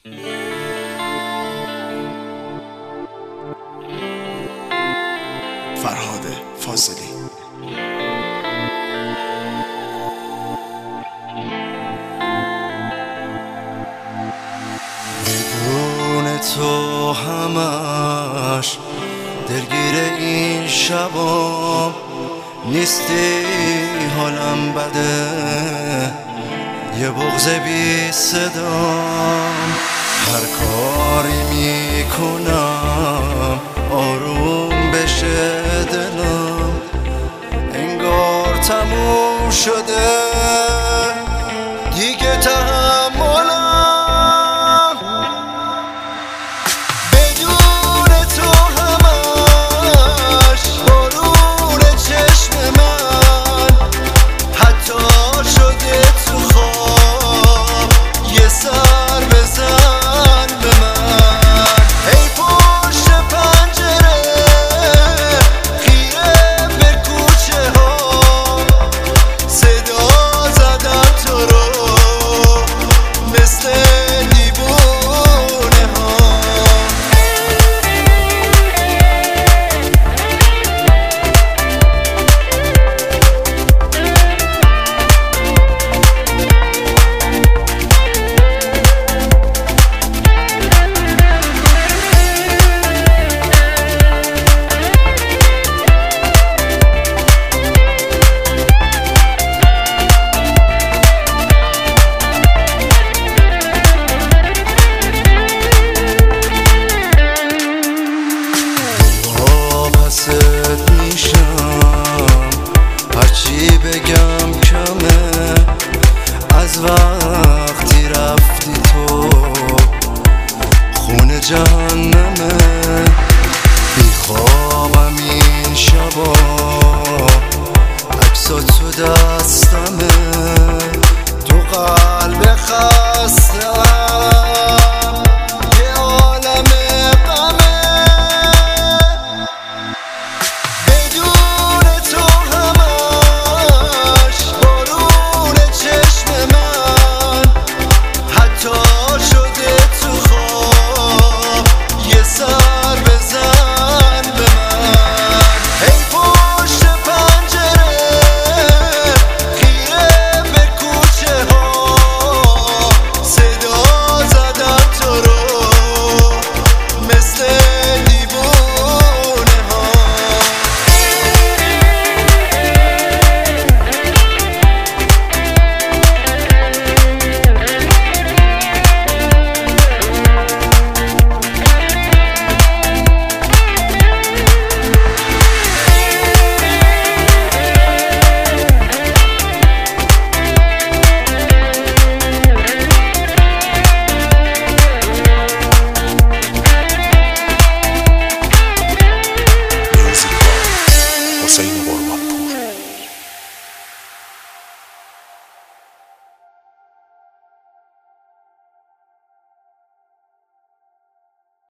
فرهاد فاضلی. بدون تو همش دلگیر این شبام نیستی، حالم بده، یه بغض بی صدام. هر کاری میکنم آروم بشه دلم، انگار تموم شده دیگه تحملم. بدون تو همش بارون چشم من حتی شده تو خواب یه سر بزن به من. ای پشت پنجره خیره به کوچه ها، صدا زدم تو رو مثل دیوونه ها. هرچی بگم کمه از وقتی رفتی تو خونه جمع